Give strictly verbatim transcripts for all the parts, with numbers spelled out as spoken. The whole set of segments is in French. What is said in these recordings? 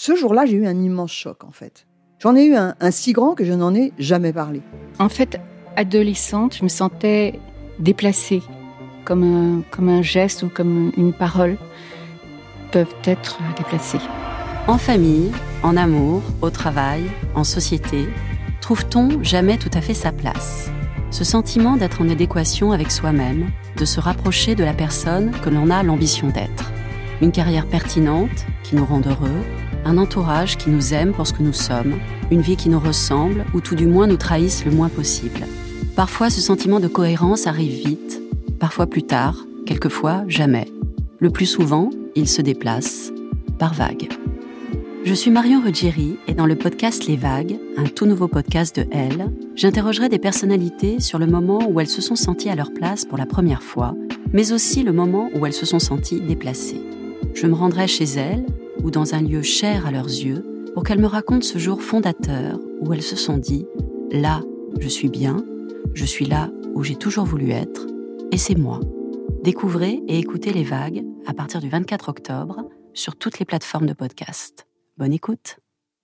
Ce jour-là, j'ai eu un immense choc, en fait. J'en ai eu un, un si grand que je n'en ai jamais parlé. En fait, adolescente, je me sentais déplacée, comme un, comme un geste ou comme une parole peuvent être déplacées. En famille, en amour, au travail, en société, trouve-t-on jamais tout à fait sa place ? Ce sentiment d'être en adéquation avec soi-même, de se rapprocher de la personne que l'on a l'ambition d'être. Une carrière pertinente qui nous rend heureux, un entourage qui nous aime pour ce que nous sommes, une vie qui nous ressemble ou tout du moins nous trahisse le moins possible. Parfois, ce sentiment de cohérence arrive vite, parfois plus tard, quelquefois jamais. Le plus souvent, il se déplace par vagues. Je suis Marion Ruggieri et dans le podcast Les Vagues, un tout nouveau podcast de Elle, j'interrogerai des personnalités sur le moment où elles se sont senties à leur place pour la première fois, mais aussi le moment où elles se sont senties déplacées. Je me rendrai chez elles ou dans un lieu cher à leurs yeux pour qu'elles me racontent ce jour fondateur où elles se sont dit « Là, je suis bien, je suis là où j'ai toujours voulu être, et c'est moi ». Découvrez et écoutez Les Vagues à partir du vingt-quatre octobre sur toutes les plateformes de podcast. Bonne écoute.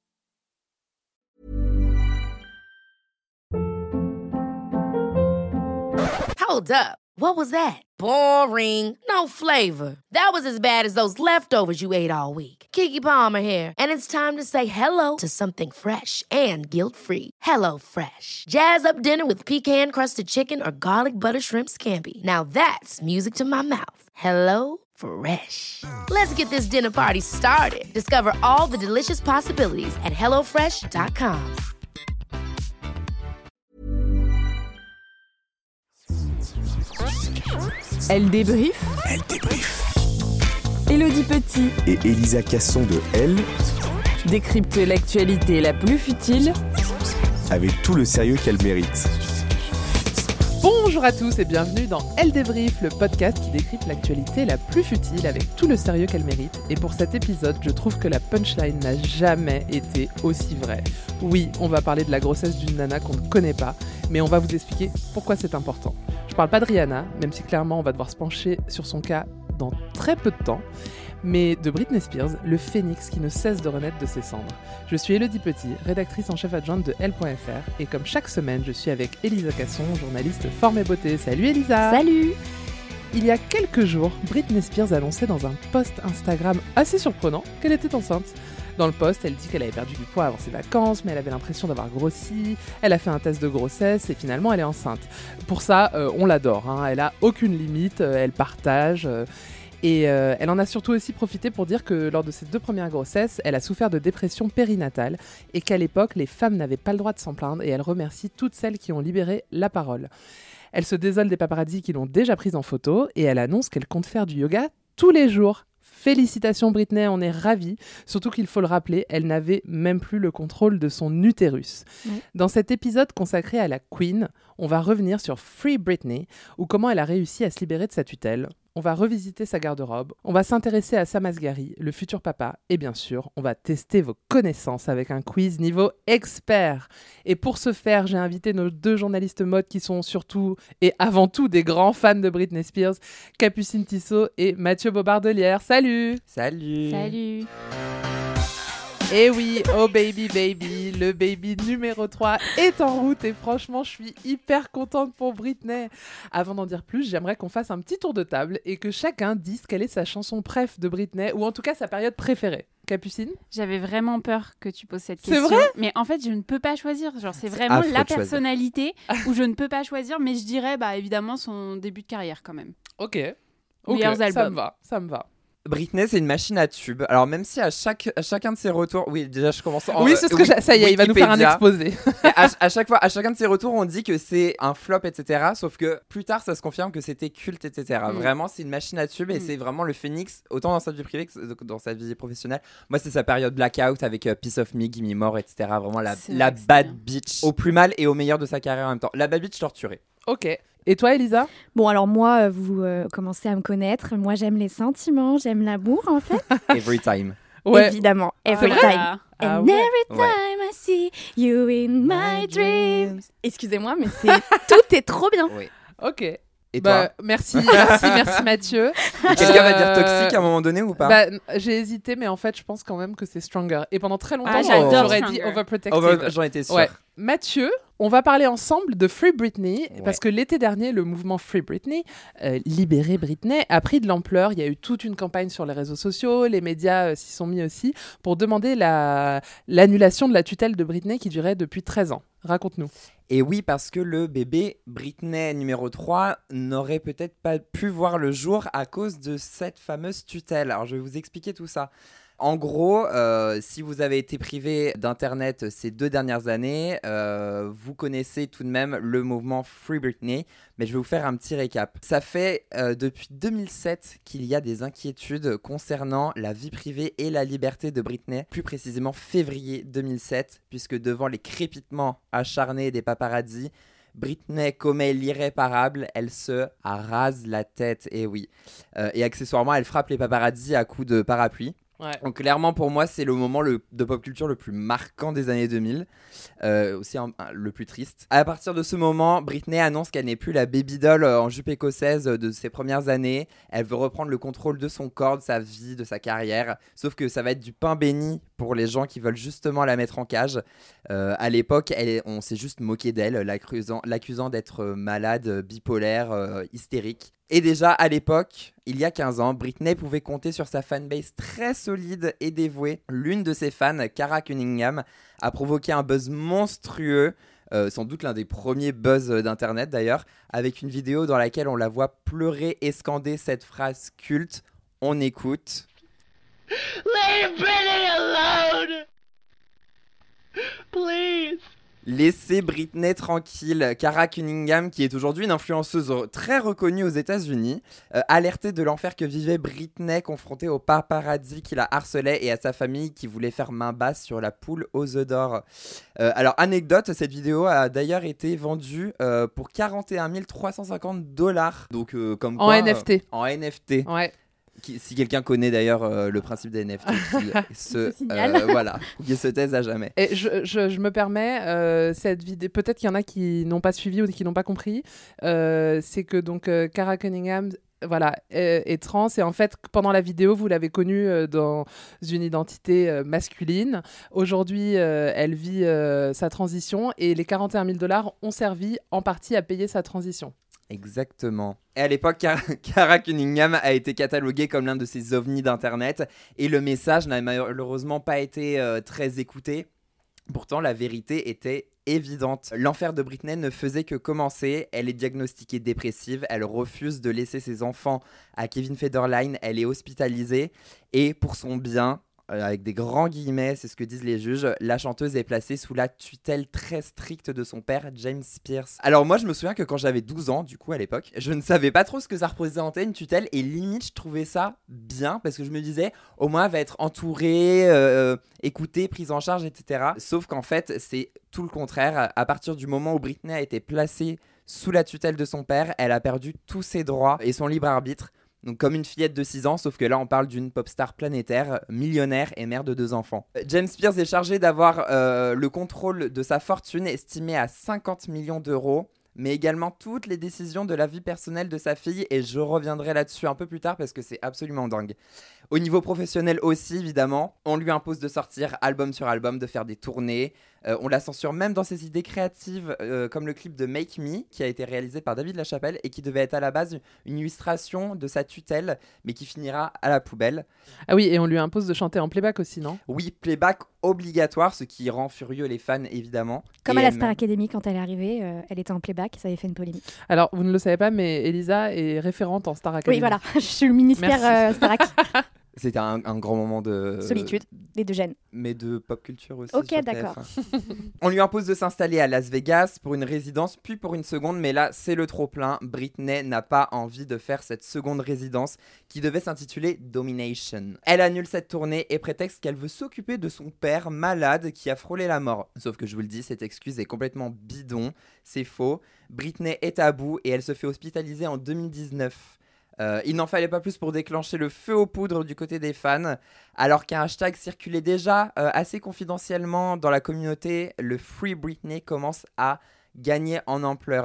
Hold up. What was that? Boring. No flavor. That was as bad as those leftovers you ate all week. Keke Palmer here, and it's time to say hello to something fresh and guilt-free. Hello Fresh. Jazz up dinner with pecan-crusted chicken or garlic butter shrimp scampi. Now that's music to my mouth. Hello Fresh. Let's get this dinner party started. Discover all the delicious possibilities at hello fresh dot com. Elle débrief. Elle débrief. Élodie Petit Et Elisa Casson de Elle décrypte l'actualité la plus futile avec tout le sérieux qu'elle mérite. Bonjour à tous et bienvenue dans Elle débrief, le podcast qui décrypte l'actualité la plus futile avec tout le sérieux qu'elle mérite. Et pour cet épisode, je trouve que la punchline n'a jamais été aussi vraie. Oui, on va parler de la grossesse d'une nana qu'on ne connaît pas, mais on va vous expliquer pourquoi c'est important. Je parle pas de Rihanna, même si clairement on va devoir se pencher sur son cas dans très peu de temps, mais de Britney Spears, le phénix qui ne cesse de renaître de ses cendres. Je suis Élodie Petit, rédactrice en chef adjointe de Elle point F R, et comme chaque semaine, je suis avec Elisa Casson, journaliste forme et beauté. Salut Elisa. Salut. Il y a quelques jours, Britney Spears annonçait dans un post Instagram assez surprenant qu'elle était enceinte. Dans le post, elle dit qu'elle avait perdu du poids avant ses vacances, mais elle avait l'impression d'avoir grossi. Elle a fait un test de grossesse et finalement elle est enceinte. Pour ça, euh, on l'adore, hein. Elle a aucune limite, euh, elle partage. Euh, et euh, elle en a surtout aussi profité pour dire que lors de ses deux premières grossesses, elle a souffert de dépression périnatale et qu'à l'époque, les femmes n'avaient pas le droit de s'en plaindre et elle remercie toutes celles qui ont libéré la parole. Elle se désole des paparazzis qui l'ont déjà prise en photo et elle annonce qu'elle compte faire du yoga tous les jours. Félicitations Britney, on est ravis. Surtout qu'il faut le rappeler, elle n'avait même plus le contrôle de son utérus. Mmh. Dans cet épisode consacré à la Queen, on va revenir sur Free Britney, ou comment elle a réussi à se libérer de sa tutelle. On va revisiter sa garde-robe, on va s'intéresser à Sam Asghari, le futur papa, et bien sûr, on va tester vos connaissances avec un quiz niveau expert. Et pour ce faire, j'ai invité nos deux journalistes mode qui sont surtout et avant tout des grands fans de Britney Spears, Capucine Tissot et Mathieu Bobardelière. Salut. Salut. Salut. Et oui, oh baby baby, le baby numéro trois est en route et franchement, je suis hyper contente pour Britney. Avant d'en dire plus, j'aimerais qu'on fasse un petit tour de table et que chacun dise quelle est sa chanson préf de Britney ou en tout cas sa période préférée. Capucine ? J'avais vraiment peur que tu poses cette question. C'est vrai ? Mais en fait, je ne peux pas choisir. Genre, c'est vraiment c'est la personnalité où je ne peux pas choisir, mais je dirais bah, évidemment son début de carrière quand même. Ok, Meilleurs okay. albums. Ça me va, ça me va. Britney, c'est une machine à tube. Alors, même si à, chaque, à chacun de ses retours... Oui, déjà, je commence en... Oui, c'est ce que j'ai... Ça y est, il va nous faire un exposé. à, à, chaque fois, à chacun de ses retours, on dit que c'est un flop, et cetera. Sauf que plus tard, ça se confirme que c'était culte, et cetera. Mm. Vraiment, c'est une machine à tube et mm. c'est vraiment le phénix, autant dans sa vie privée que dans sa vie professionnelle. Moi, c'est sa période blackout avec uh, Piece of Me, Gimme More, et cetera. Vraiment la, la bad bitch au plus mal et au meilleur de sa carrière en même temps. La bad bitch torturée. Ok. Et toi, Elisa ? Bon, alors moi, vous euh, commencez à me connaître. Moi, j'aime les sentiments, j'aime l'amour, en fait. Every time. Ouais. Évidemment, every ah, time. Ah, And ouais. every time ouais. I see you in my dreams. Excusez-moi, mais c'est... tout est trop bien. Oui. Ok. Et bah, toi merci, merci, merci Mathieu. Quelqu'un va dire Euh, toxique à un moment donné ou pas? Bah, n- j'ai hésité, mais en fait, je pense quand même que c'est Stronger. Et pendant très longtemps, Ah, j'adore j'aurais Stronger. dit Overprotected. Oh, bah, j'en étais sûr. Ouais. Mathieu, on va parler ensemble de Free Britney, Ouais. parce que l'été dernier, le mouvement Free Britney, euh, Libérer Britney, a pris de l'ampleur. Il y a eu toute une campagne sur les réseaux sociaux, les médias euh, s'y sont mis aussi, pour demander la... l'annulation de la tutelle de Britney qui durait depuis treize ans. Raconte-nous. Et oui, parce que le bébé Britney numéro trois n'aurait peut-être pas pu voir le jour à cause de cette fameuse tutelle. Alors, je vais vous expliquer tout ça. En gros, euh, si vous avez été privé d'Internet ces deux dernières années, euh, vous connaissez tout de même le mouvement Free Britney, mais je vais vous faire un petit récap. Ça fait euh, depuis deux mille sept qu'il y a des inquiétudes concernant la vie privée et la liberté de Britney, plus précisément février deux mille sept, puisque devant les crépitements acharnés des paparazzis, Britney commet l'irréparable, elle se rase la tête, et oui. Euh, et accessoirement, elle frappe les paparazzis à coups de parapluie. Ouais. Donc clairement pour moi c'est le moment le, de pop culture le plus marquant des années deux mille, euh, aussi un, un, le plus triste. À partir de ce moment, Britney annonce qu'elle n'est plus la baby doll euh, en jupe écossaise de ses premières années. Elle veut reprendre le contrôle de son corps, de sa vie, de sa carrière. Sauf que ça va être du pain béni pour les gens qui veulent justement la mettre en cage. Euh, à l'époque, elle est, on s'est juste moqué d'elle, l'accusant, l'accusant d'être malade, bipolaire, euh, hystérique. Et déjà, à l'époque, il y a quinze ans, Britney pouvait compter sur sa fanbase très solide et dévouée. L'une de ses fans, Cara Cunningham, a provoqué un buzz monstrueux, euh, sans doute l'un des premiers buzz d'Internet d'ailleurs, avec une vidéo dans laquelle on la voit pleurer et scander cette phrase culte. On écoute. Leave Britney alone! Please! Laissez Britney tranquille. Cara Cunningham, qui est aujourd'hui une influenceuse très reconnue aux États-Unis, euh, alertait de l'enfer que vivait Britney confrontée au paparazzi qui la harcelait et à sa famille qui voulait faire main basse sur la poule aux œufs d'or. Euh, alors, anecdote, cette vidéo a d'ailleurs été vendue euh, pour quarante et un mille trois cent cinquante dollars. Donc, euh, comme En quoi, N F T. Euh, en N F T. Ouais. Qui, si quelqu'un connaît d'ailleurs euh, le principe des N F T, qui se, Se euh, voilà, qui se taise à jamais. Et je, je, je me permets, euh, cette vidéo, peut-être qu'il y en a qui n'ont pas suivi ou qui n'ont pas compris, euh, c'est que donc euh, Cara Cunningham voilà, est, est trans et en fait pendant la vidéo vous l'avez connue euh, dans une identité euh, masculine. Aujourd'hui euh, elle vit euh, sa transition et les quarante et un mille dollars ont servi en partie à payer sa transition. Exactement. Et à l'époque, Cara, Cara Cunningham a été cataloguée comme l'un de ces ovnis d'Internet et le message n'a malheureusement pas été euh, très écouté. Pourtant, la vérité était évidente. L'enfer de Britney ne faisait que commencer. Elle est diagnostiquée dépressive. Elle refuse de laisser ses enfants à Kevin Federline. Elle est hospitalisée. Et pour son bien, euh, avec des grands guillemets, c'est ce que disent les juges, la chanteuse est placée sous la tutelle très stricte de son père, James Spears. Alors moi, je me souviens que quand j'avais douze ans, du coup, à l'époque, je ne savais pas trop ce que ça représentait, une tutelle. Et limite, je trouvais ça bien parce que je me disais, au moins, elle va être entourée, euh, écoutée, prise en charge, et cetera. Sauf qu'en fait, c'est tout le contraire. À partir du moment où Britney a été placée sous la tutelle de son père, elle a perdu tous ses droits et son libre arbitre. Donc comme une fillette de six ans, sauf que là on parle d'une pop star planétaire, millionnaire et mère de deux enfants. James Spears est chargé d'avoir euh, le contrôle de sa fortune estimée à cinquante millions d'euros, mais également toutes les décisions de la vie personnelle de sa fille, et je reviendrai là-dessus un peu plus tard parce que c'est absolument dingue. Au niveau professionnel aussi, évidemment, on lui impose de sortir album sur album, de faire des tournées. Euh, on la censure même dans ses idées créatives, euh, comme le clip de Make Me, qui a été réalisé par David Lachapelle et qui devait être à la base une illustration de sa tutelle, mais qui finira à la poubelle. Ah oui, et on lui impose de chanter en playback aussi, non ? Oui, playback obligatoire, ce qui rend furieux les fans, évidemment. Comme et à la elle-même. Star Academy, quand elle est arrivée, euh, elle était en playback, ça avait fait une polémique. Alors, vous ne le savez pas, mais Elisa est référente en Star Academy. Oui, voilà, je suis le ministère euh, Starac. C'était un, un grand moment de... Solitude, les deux gènes. Mais de pop culture aussi. Ok, sur d'accord. T F un. On lui impose de s'installer à Las Vegas pour une résidence, puis pour une seconde, mais là, c'est le trop-plein. Britney n'a pas envie de faire cette seconde résidence qui devait s'intituler Domination. Elle annule cette tournée et prétexte qu'elle veut s'occuper de son père malade qui a frôlé la mort. Sauf que je vous le dis, cette excuse est complètement bidon, c'est faux. Britney est à bout et elle se fait hospitaliser en deux mille dix-neuf. Euh, il n'en fallait pas plus pour déclencher le feu aux poudres du côté des fans. Alors qu'un hashtag circulait déjà euh, assez confidentiellement dans la communauté, le Free Britney commence à gagner en ampleur.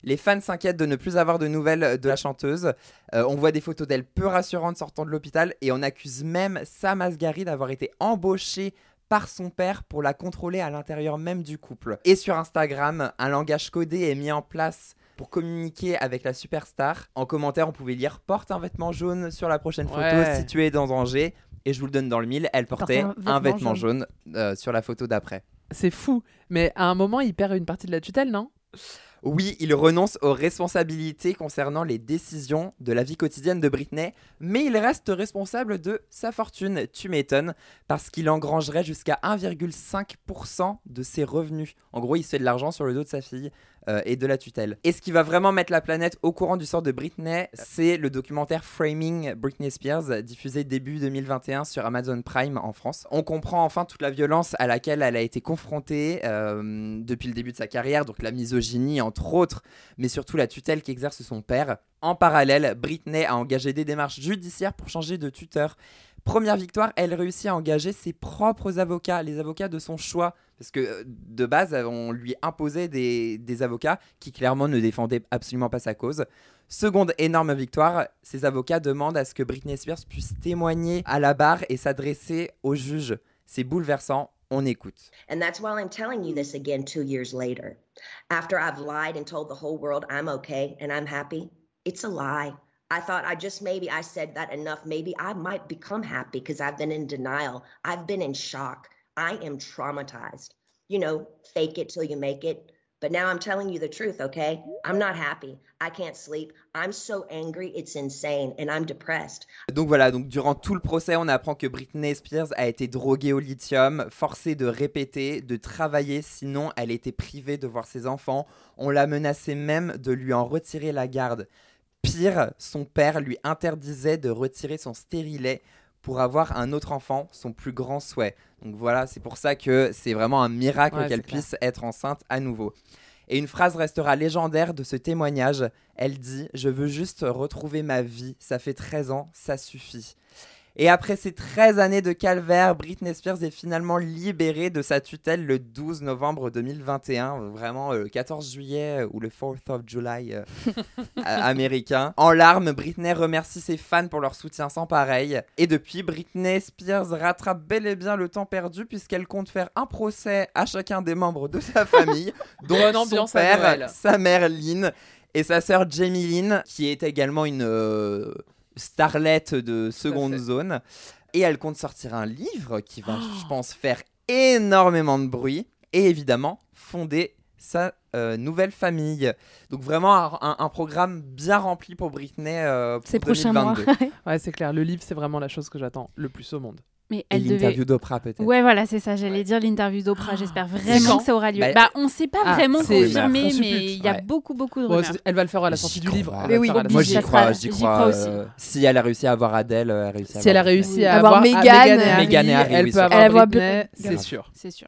Les fans s'inquiètent de ne plus avoir de nouvelles de la chanteuse. Euh, on voit des photos d'elle peu rassurantes sortant de l'hôpital et on accuse même Sam Asghari d'avoir été embauché par son père pour la contrôler à l'intérieur même du couple. Et sur Instagram, un langage codé est mis en place pour communiquer avec la superstar. En commentaire, on pouvait lire « Porte un vêtement jaune sur la prochaine photo Ouais. si tu es dans danger ». Et je vous le donne dans le mille, elle portait Portait un un vêtement vêtement jaune, euh, sur la photo d'après. C'est fou. Mais à un moment, il perd une partie de la tutelle, non ? Oui, il renonce aux responsabilités concernant les décisions de la vie quotidienne de Britney, mais il reste responsable de sa fortune, tu m'étonnes, parce qu'il engrangerait jusqu'à un virgule cinq pour cent de ses revenus. En gros, il se fait de l'argent sur le dos de sa fille euh, et de la tutelle. Et ce qui va vraiment mettre la planète au courant du sort de Britney, c'est le documentaire Framing Britney Spears, diffusé début deux mille vingt et un sur Amazon Prime en France. On comprend enfin toute la violence à laquelle elle a été confrontée euh, depuis le début de sa carrière, donc la misogynie entre autres, mais surtout la tutelle qu'exerce son père. En parallèle, Britney a engagé des démarches judiciaires pour changer de tuteur. Première victoire, elle réussit à engager ses propres avocats, les avocats de son choix, parce que de base, on lui imposait des, des avocats qui clairement ne défendaient absolument pas sa cause. Seconde énorme victoire, ses avocats demandent à ce que Britney Spears puisse témoigner à la barre et s'adresser au juge. C'est bouleversant. On écoute. And that's why I'm telling you this again two years later. After I've lied and told the whole world I'm okay and I'm happy, it's a lie. I thought I just maybe I said that enough. Maybe I might become happy because I've been in denial. I've been in shock. I am traumatized. You know, fake it till you make it. But now I'm telling you the truth, okay? I'm not happy. I can't sleep. I'm so angry, it's insane, and I'm depressed. Donc voilà, donc durant tout le procès, on apprend que Britney Spears a été droguée au lithium, forcée de répéter, de travailler, sinon elle était privée de voir ses enfants. On l'a menacé même de lui en retirer la garde. Pire, son père lui interdisait de retirer son stérilet pour avoir un autre enfant, son plus grand souhait. Donc voilà, c'est pour ça que c'est vraiment un miracle Ouais, qu'elle c'est clair. puisse être enceinte à nouveau. Et une phrase restera légendaire de ce témoignage. Elle dit « Je veux juste retrouver ma vie, ça fait treize ans, ça suffit ». Et après ces treize années de calvaire, Britney Spears est finalement libérée de sa tutelle le douze novembre deux mille vingt et un, vraiment euh, le quatorze juillet euh, ou le fourth of July euh, euh, américain. En larmes, Britney remercie ses fans pour leur soutien sans pareil. Et depuis, Britney Spears rattrape bel et bien le temps perdu puisqu'elle compte faire un procès à chacun des membres de sa famille, dont Bonne son ambiance à père, Noël. sa mère Lynn et sa sœur Jamie Lynn, qui est également une... Euh, starlette de seconde zone, et elle compte sortir un livre qui va, oh. je pense, faire énormément de bruit, et évidemment fonder sa euh, nouvelle famille. Donc vraiment un, un, un programme bien rempli pour Britney euh, pour Ces deux mille vingt-deux. prochains mois. Ouais, c'est clair, le livre, c'est vraiment la chose que j'attends le plus au monde. Mais Et elle l'interview devait... d'Oprah peut-être. Ouais, voilà, c'est ça. J'allais dire l'interview d'Oprah. J'espère vraiment quand que ça aura lieu. Bah, Bah, on ne sait pas ah, vraiment c'est- confirmé, on mais suppute. il y a Ouais. beaucoup, beaucoup de Bon, rumeurs. c'est- elle va le faire à la sortie J'y du livre. crois. Elle Mais va le oui, faire à la Moi sortie j'y du ça crois, sera- j'y j'y crois. crois aussi. euh, si elle a réussi à avoir Adele, elle a réussi à Si elle a avoir réussi Oui. à Avoir avoir, Meghan, Meghan et euh, Harry, Meghan et Harry, elle oui, peut c'est avoir Elle avoir Britney, Britney. c'est Grave. sûr. C'est sûr.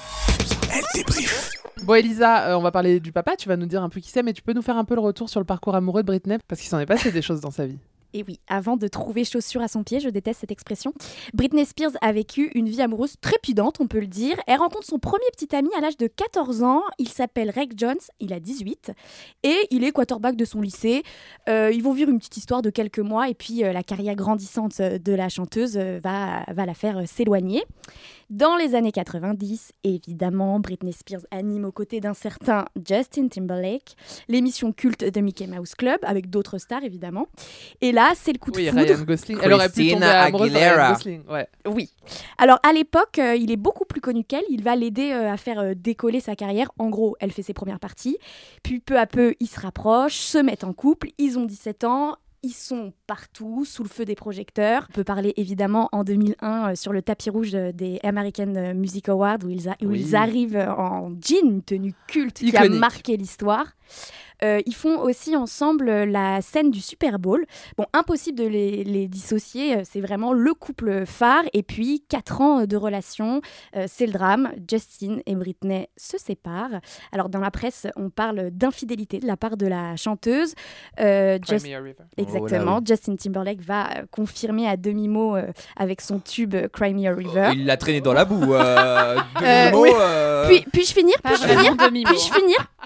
Elle débrief. Bon, Elisa, euh, on va parler du papa. Tu vas nous dire un peu qui c'est, mais tu peux nous faire un peu le retour sur le parcours amoureux de Britney parce qu'il s'en est passé des choses dans sa vie. Et oui, avant de trouver chaussure à son pied, je déteste cette expression, Britney Spears a vécu une vie amoureuse trépidante, on peut le dire. Elle rencontre son premier petit ami à l'âge de quatorze ans. Il s'appelle Reg Jones, il a dix-huit. Et il est quarterback de son lycée. Euh, ils vont vivre une petite histoire de quelques mois. Et puis, euh, la carrière grandissante de la chanteuse euh, va, va la faire euh, s'éloigner. Dans les années quatre-vingt-dix, évidemment, Britney Spears anime aux côtés d'un certain Justin Timberlake l'émission culte de Mickey Mouse Club, avec d'autres stars, évidemment. Et là, c'est le coup de Oui, foudre. Ryan Gosling. Elle aurait pu tomber Christina amoureuse de Aguilera. Ryan Gosling. Ouais. Oui. Alors, à l'époque, euh, il est beaucoup plus connu qu'elle. Il va l'aider euh, à faire euh, décoller sa carrière. En gros, elle fait ses premières parties. Puis, peu à peu, ils se rapprochent, se mettent en couple. Ils ont dix-sept ans. Ils sont partout, sous le feu des projecteurs. On peut parler évidemment en deux mille un euh, sur le tapis rouge euh, des American Music Awards où ils, a- où Oui. ils arrivent euh, en jean, une tenue culte qui Iconique. a marqué l'histoire. Euh, ils font aussi ensemble euh, la scène du Super Bowl. Bon, impossible de les, les dissocier, euh, c'est vraiment le couple phare. Et puis, quatre ans de relation, euh, c'est le drame. Justin et Britney se séparent. Alors, dans la presse, on parle d'infidélité de la part de la chanteuse. Euh, Cry Just- Me a River. Exactement, Oh là Justin Timberlake va euh, confirmer à demi-mot euh, avec son tube euh, Cry Me a River. Il l'a traîné dans la boue. Euh, Euh, demi-mot, oui. euh, Puis, puis-je finir Pas Puis-je vraiment finir demi-mot. Puis-je finir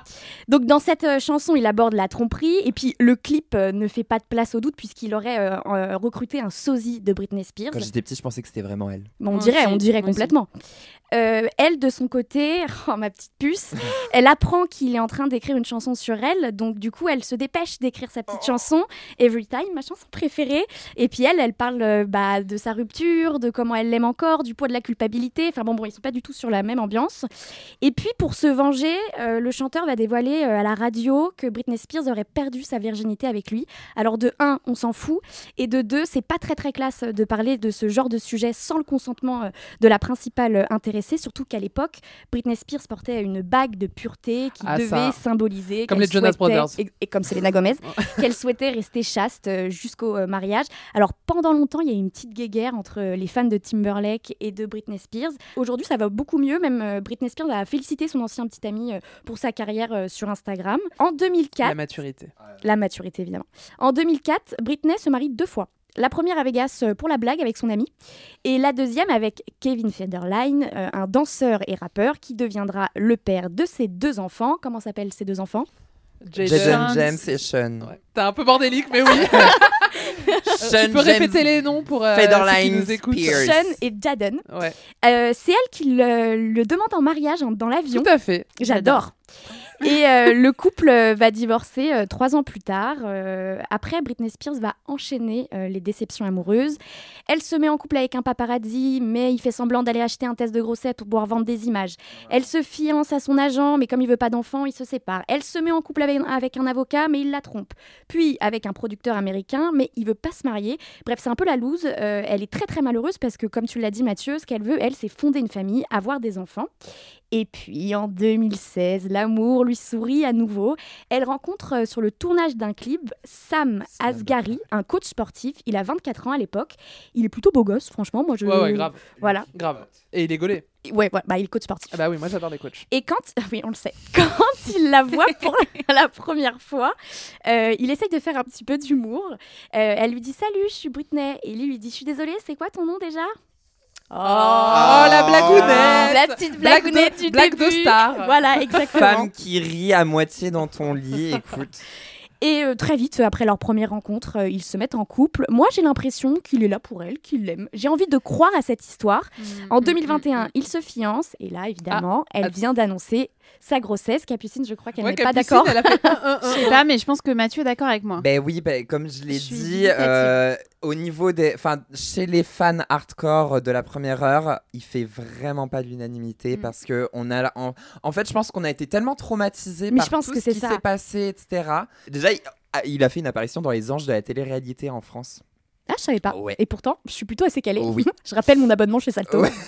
Donc dans cette euh, chanson, il aborde la tromperie et puis le clip euh, ne fait pas de place au doute puisqu'il aurait euh, euh, recruté un sosie de Britney Spears. Quand j'étais petit, je pensais que c'était vraiment elle. Bon, on Moi dirait, aussi, on dirait moi complètement. Euh, elle, de son côté, oh, ma petite puce, elle apprend qu'il est en train d'écrire une chanson sur elle. Donc, du coup, elle se dépêche d'écrire sa petite chanson, Every Time, ma chanson préférée. Et puis, elle, elle parle euh, bah, de sa rupture, de comment elle l'aime encore, du poids de la culpabilité. Enfin, bon, bon, ils sont pas du tout sur la même ambiance. Et puis, pour se venger, euh, le chanteur va dévoiler euh, à la radio que Britney Spears aurait perdu sa virginité avec lui. Alors, de un, on s'en fout. Et de deux, c'est pas très, très classe de parler de ce genre de sujet sans le consentement euh, de la principale euh, intéressée. Surtout qu'à l'époque, Britney Spears portait une bague de pureté qui Ah, devait ça. symboliser Comme qu'elle les Jonas souhaitait- Brothers. et, et comme Selena Gomez, qu'elle souhaitait rester chaste euh, jusqu'au euh, mariage. Alors pendant longtemps, il y a eu une petite guéguerre entre euh, les fans de Timberlake et de Britney Spears. Aujourd'hui, ça va beaucoup mieux. Même euh, Britney Spears a félicité son ancien petit ami euh, pour sa carrière euh, sur Instagram. En deux mille quatre, La maturité. la maturité évidemment. En deux mille quatre, Britney se marie deux fois. La première à Vegas euh, pour la blague avec son ami et la deuxième avec Kevin Federline, euh, un danseur et rappeur qui deviendra le père de ses deux enfants. Comment s'appellent ces deux enfants? Jaden James et Sean. Ouais. T'es un peu bordélique, mais oui. Sean Tu peux James répéter les noms pour euh, ceux qui Federline nous écoutent. Spears. Sean et Jaden. Ouais. Euh, c'est elle qui le, le demande en mariage hein, dans l'avion. Tout à fait. J'adore. Et euh, le couple euh, va divorcer euh, trois ans plus tard. Euh, après, Britney Spears va enchaîner euh, les déceptions amoureuses. Elle se met en couple avec un paparazzi, mais il fait semblant d'aller acheter un test de grossesse pour pouvoir vendre des images. Elle se fiance à son agent, mais comme il veut pas d'enfant, il se sépare. Elle se met en couple avec, avec un avocat, mais il la trompe. Puis avec un producteur américain, mais il veut pas se marier. Bref, c'est un peu la loose. Euh, elle est très très malheureuse parce que, comme tu l'as dit Mathieu, ce qu'elle veut, elle, c'est fonder une famille, avoir des enfants. Et puis en deux mille seize, l'amour lui sourit à nouveau. Elle rencontre euh, sur le tournage d'un clip Sam Asghari, un coach sportif. Il a vingt-quatre ans à l'époque. Il est plutôt beau gosse, franchement. Moi, je... Ouais, ouais, grave. Voilà. Grave. Et il est gaulé. Ouais, ouais, bah, il est coach sportif. Ah bah oui, moi j'adore les coachs. Et quand, oui, on le sait, quand il la voit pour la première fois, euh, il essaye de faire un petit peu d'humour. Euh, elle lui dit « Salut, je suis Britney ». Et lui lui dit « Je suis désolée, c'est quoi ton nom déjà ?» Oh, Oh, la blagounette. La petite blagounette du Blague début. de star. Voilà, exactement. Femme qui rit à moitié dans ton lit, écoute. Et euh, très vite, après leur première rencontre, euh, ils se mettent en couple. Moi, j'ai l'impression qu'il est là pour elle, qu'il l'aime. J'ai envie de croire à cette histoire. Mmh, En mmh, deux mille vingt et un, mmh. ils se fiancent. Et là, évidemment, elle att- vient d'annoncer sa grossesse. Capucine, je crois qu'elle Ouais, n'est pas Capucine, d'accord. elle a fait un, un, Je un, sais un. pas, mais je pense que Mathieu est d'accord avec moi. Ben oui, ben, comme je l'ai Je suis dit, dubitative. euh, au niveau des, enfin, chez les fans hardcore de la première heure, il fait vraiment pas l'unanimité Mm. parce que on a, en, en fait, je pense qu'on a été tellement traumatisés Mais par je pense tout que ce c'est qui ça. s'est passé, et cetera. Déjà, il, ah, il a fait une apparition dans Les Anges de la télé-réalité en France. Ah, je savais pas. Ouais. Et pourtant, je suis plutôt assez calée. Oui. Je rappelle mon abonnement chez Salto. Ouais.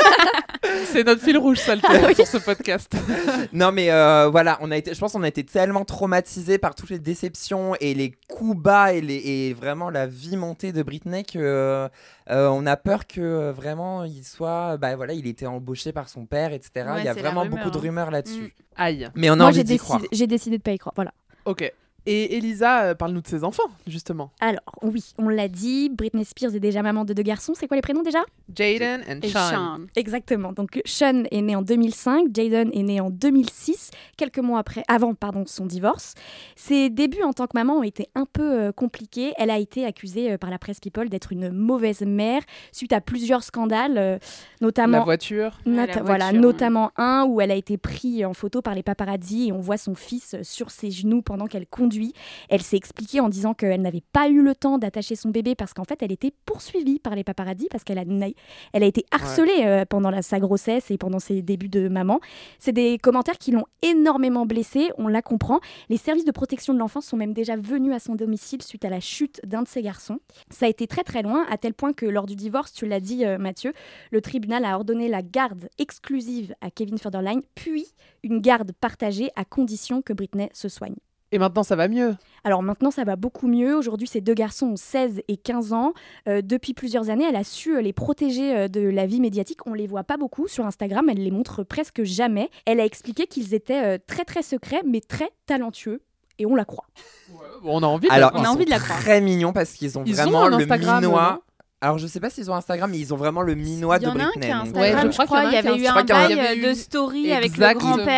C'est notre fil rouge, ça, le Ah oui. sur ce podcast. Non mais euh, voilà, on a été, je pense qu'on a été tellement traumatisés par toutes les déceptions et les coups bas et, les, et vraiment la vie montée de Britney que euh, on a peur que euh, vraiment il soit, bah voilà, il était embauché par son père, et cetera. Ouais, il y a c'est la vraiment rumeur, beaucoup de hein. rumeurs là-dessus. Aïe. Mais on a Moi, envie j'ai d'y croire. décidé, j'ai décidé de pas y croire. Voilà. Ok. Et Elisa, euh, parle-nous de ses enfants, justement. Alors, oui, on l'a dit, Britney Spears est déjà maman de deux garçons. C'est quoi les prénoms déjà? Jaden and Et Sean. Sean. Exactement. Donc, Sean est né en deux mille cinq, Jaden est né en deux mille six, quelques mois après, avant pardon, son divorce. Ses débuts en tant que maman ont été un peu euh, compliqués. Elle a été accusée euh, par la presse People d'être une mauvaise mère suite à plusieurs scandales, euh, notamment... La voiture. Ouais, Nota- la voilà, voiture, notamment un où elle a été prise en photo par les paparazzi et on voit son fils sur ses genoux pendant qu'elle conduit. Elle s'est expliquée en disant qu'elle n'avait pas eu le temps d'attacher son bébé parce qu'en fait elle était poursuivie par les paparazzi parce qu'elle a, elle a été harcelée euh, pendant la, sa grossesse et pendant ses débuts de maman. C'est des commentaires qui l'ont énormément blessée, on la comprend. Les services de protection de l'enfance sont même déjà venus à son domicile suite à la chute d'un de ses garçons. Ça a été très très loin, à tel point que lors du divorce, tu l'as dit euh, Mathieu, le tribunal a ordonné la garde exclusive à Kevin Federline, puis une garde partagée à condition que Britney se soigne. Et maintenant, ça va mieux. Alors maintenant, ça va beaucoup mieux. Aujourd'hui, ces deux garçons ont seize et quinze ans. Euh, depuis plusieurs années, elle a su euh, les protéger euh, de la vie médiatique. On les voit pas beaucoup sur Instagram, elle les montre presque jamais. Elle a expliqué qu'ils étaient euh, très très secrets, mais très talentueux. Et on la croit. Bon, on a envie de Alors, la on ils a sont envie de la croire. très mignons parce qu'ils ont Ils vraiment ont un le Instagram, minois. non Alors, je sais pas s'ils ont Instagram, mais ils ont vraiment le minois Il y de en a un Britney. qui a donc. Instagram, Ouais, je je crois crois. qu'il Il y y en a avait un eu qui a un Instagram. Je crois qu'il y bail avait euh, de eu- story avec le Exactement. grand-père.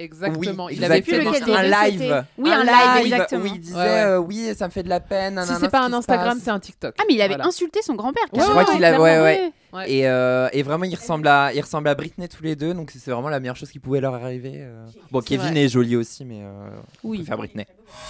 Exactement. Oui, il avait fait exactement. dans un live. Oui, un, un live, exactement. Où il disait Ouais, ouais. euh, oui, ça me fait de la peine. Si nanana, c'est pas ce un qui se Instagram, passe. c'est un TikTok. Ah, mais il avait Voilà. insulté son grand-père. Ouais, Je crois carrément, qu'il a, ouais, clairement, ouais. Ouais. Et, euh, et vraiment, ils ressemblent à, ils ressemblent à Britney tous les deux, donc c'est vraiment la meilleure chose qui pouvait leur arriver. euh. Bon, C'est Kevin vrai. est joli aussi, mais euh, Oui. on préfère Britney.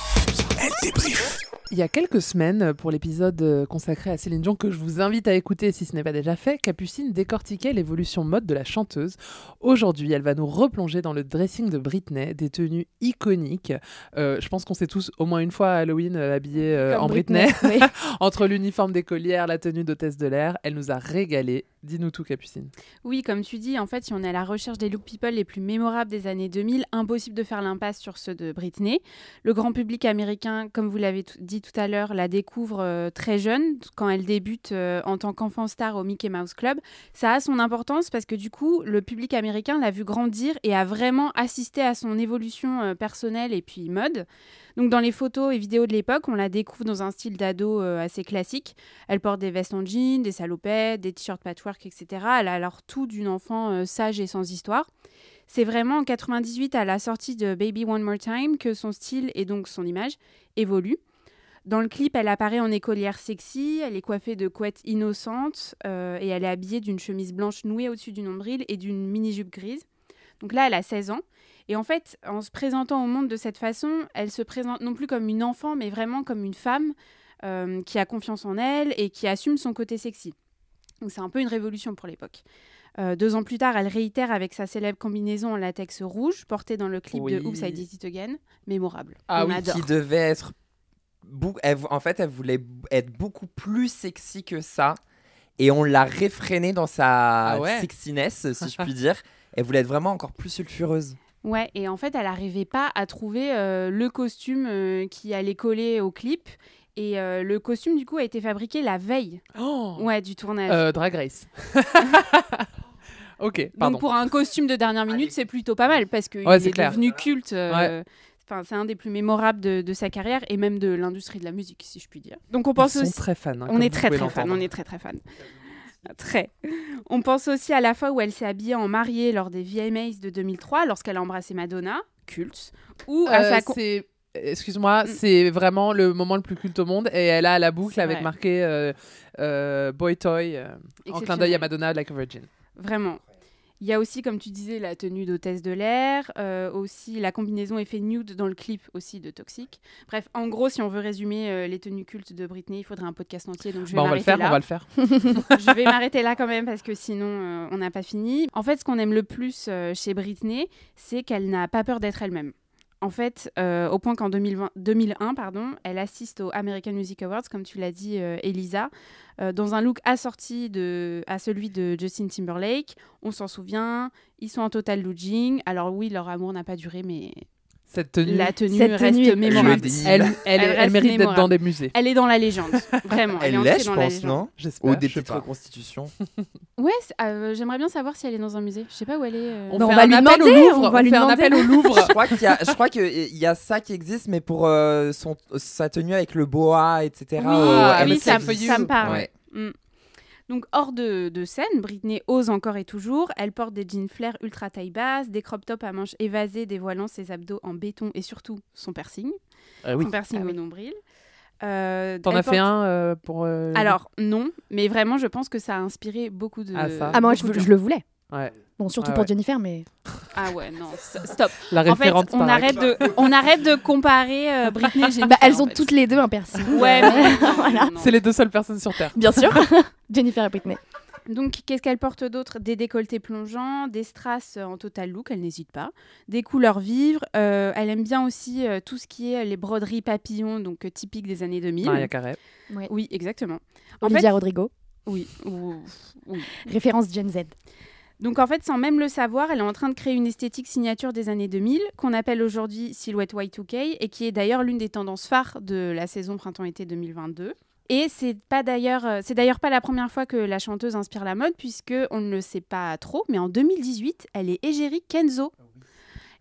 Elle débrief. Il y a quelques semaines, pour l'épisode euh, consacré à Céline Dion, que je vous invite à écouter si ce n'est pas déjà fait, Capucine décortiquait l'évolution mode de la chanteuse. Aujourd'hui, elle va nous replonger dans le dressing de Britney, des tenues iconiques. Euh, je pense qu'on s'est tous au moins une fois à Halloween euh, habillés euh, Comme en Britney. Britney, oui. Entre l'uniforme d'écolière, la tenue d'hôtesse de l'air, elle nous a régalé. Dis-nous tout, Capucine. Oui, comme tu dis, en fait, si on est à la recherche des look people les plus mémorables des années deux mille, impossible de faire l'impasse sur ceux de Britney. Le grand public américain, comme vous l'avez t- dit tout à l'heure, la découvre euh, très jeune, quand elle débute euh, en tant qu'enfant star au Mickey Mouse Club. Ça a son importance parce que du coup, le public américain l'a vu grandir et a vraiment assisté à son évolution euh, personnelle et puis mode. Donc dans les photos et vidéos de l'époque, on la découvre dans un style d'ado euh, assez classique. Elle porte des vestes en jean, des salopettes, des t-shirts patchwork, et cetera. Elle a alors tout d'une enfant euh, sage et sans histoire. C'est vraiment en quatre-vingt-dix-huit, à la sortie de Baby One More Time, que son style et donc son image évoluent. Dans le clip, elle apparaît en écolière sexy, elle est coiffée de couettes innocentes euh, et elle est habillée d'une chemise blanche nouée au-dessus du nombril et d'une mini-jupe grise. Donc là, elle a seize ans. Et en fait, en se présentant au monde de cette façon, elle se présente non plus comme une enfant, mais vraiment comme une femme euh, qui a confiance en elle et qui assume son côté sexy. Donc c'est un peu une révolution pour l'époque. Euh, deux ans plus tard, elle réitère avec sa célèbre combinaison en latex rouge, portée dans le clip Oui. de Oops, I Did It Again. Mémorable. Ah On oui, adore. Qui devait être. bou- elle vou- en fait, elle voulait b- être beaucoup plus sexy que ça. Et on l'a réfrénée dans sa Ah ouais. sexiness, si je puis dire. Elle voulait être vraiment encore plus sulfureuse. Ouais, et en fait, elle n'arrivait pas à trouver euh, le costume euh, qui allait coller au clip. Et euh, le costume, du coup, a été fabriqué la veille Oh ouais, du tournage. Euh, Drag Race. Ok, pardon. Donc pour un costume de dernière minute, c'est plutôt pas mal parce qu'il Ouais, c'est est clair. devenu culte. euh, Ouais. Enfin, c'est un des plus mémorables de, de sa carrière et même de l'industrie de la musique, si je puis dire. Donc on Ils pense sont aussi... très fans. hein, On comme est vous très pouvez très fan, l'entendre. on est très très fan. Très. On pense aussi à la fois où elle s'est habillée en mariée lors des V M As de deux mille trois, lorsqu'elle a embrassé Madonna, culte, ou à Euh, sa con- c'est... Excuse-moi, Mm. c'est vraiment le moment le plus culte au monde et elle a la boucle C'est avec vrai. marqué euh, euh, Boy Toy euh, en clin Exceptionnel. d'œil à Madonna Like a Virgin. Vraiment. Il y a aussi, comme tu disais, la tenue d'hôtesse de l'air, euh, aussi la combinaison effet nude dans le clip aussi de Toxic. Bref, en gros, si on veut résumer euh, les tenues cultes de Britney, il faudrait un podcast entier, donc je vais Bah, on va le m'arrêter faire, là. on va le faire. Je vais m'arrêter là quand même parce que sinon euh, on n'a pas fini. En fait, ce qu'on aime le plus euh, chez Britney, c'est qu'elle n'a pas peur d'être elle-même. En fait, euh, au point qu'en deux mille vingt deux mille un, pardon, elle assiste aux American Music Awards, comme tu l'as dit, euh, Elisa, euh, dans un look assorti de, à celui de Justin Timberlake. On s'en souvient, ils sont en total looking. Alors oui, leur amour n'a pas duré, mais Cette tenue, la tenue Cette reste tenue est- mémorable. Je elle, elle, elle, reste mérite d'être mémorable. dans des musées. Elle est dans la légende, vraiment. Elle est l'est, entrée je dans la pense, légende. non J'espère. Ou des je sais petites pas. reconstitutions. Ouais, c'est- euh, j'aimerais bien savoir si elle est dans un musée. Je sais pas où elle est. euh. On Bah, on fait va un lui appel demander, au Louvre. on va On lui fait un demander. appel au Louvre. je crois qu'il y a, je crois qu'il y a ça qui existe, mais pour euh, son, sa tenue avec le boa, et cetera. Oui, au Ah, oui, M S ça, F. for you. ça me parle. Ouais. Mm. Donc, hors de, de scène, Britney ose encore et toujours. Elle porte des jeans flair ultra taille basse, des crop tops à manches évasées dévoilant ses abdos en béton et surtout son piercing. Ah oui. Son piercing Ah au oui. nombril. Euh, T'en elle as fait porte- un euh, pour. euh, Alors, non, mais vraiment, je pense que ça a inspiré beaucoup de. Ah, ça. Ah, moi, je, beaucoup de je gens. le voulais. Ouais. Bon, surtout Ah pour ouais. Jennifer, mais. Ah ouais, non, s- stop. La En fait, référente on Starac. arrête, de, on arrête de comparer euh, Britney et Jennifer. Bah, elles en ont fait. toutes les deux un piercing. Ouais, mais. Voilà. non. C'est les deux seules personnes sur Terre. Bien sûr. Jennifer et Britney. Donc, qu'est-ce qu'elle porte d'autre? Des décolletés plongeants, des strass en total look, elle n'hésite pas, des couleurs vives. Euh, elle aime bien aussi euh, tout ce qui est les broderies papillons, donc euh, typiques des années deux mille. Maria Carey. Ouais. Oui, exactement. En Olivia fait, Rodrigo. oui, ou- oui. Référence Gen Z. Donc, en fait, sans même le savoir, elle est en train de créer une esthétique signature des années deux mille, qu'on appelle aujourd'hui silhouette Y deux K, et qui est d'ailleurs l'une des tendances phares de la saison printemps-été deux mille vingt-deux. Et c'est pas d'ailleurs, euh, c'est d'ailleurs pas la première fois que la chanteuse inspire la mode, puisque on ne le sait pas trop, mais en deux mille dix-huit, elle est égérie Kenzo.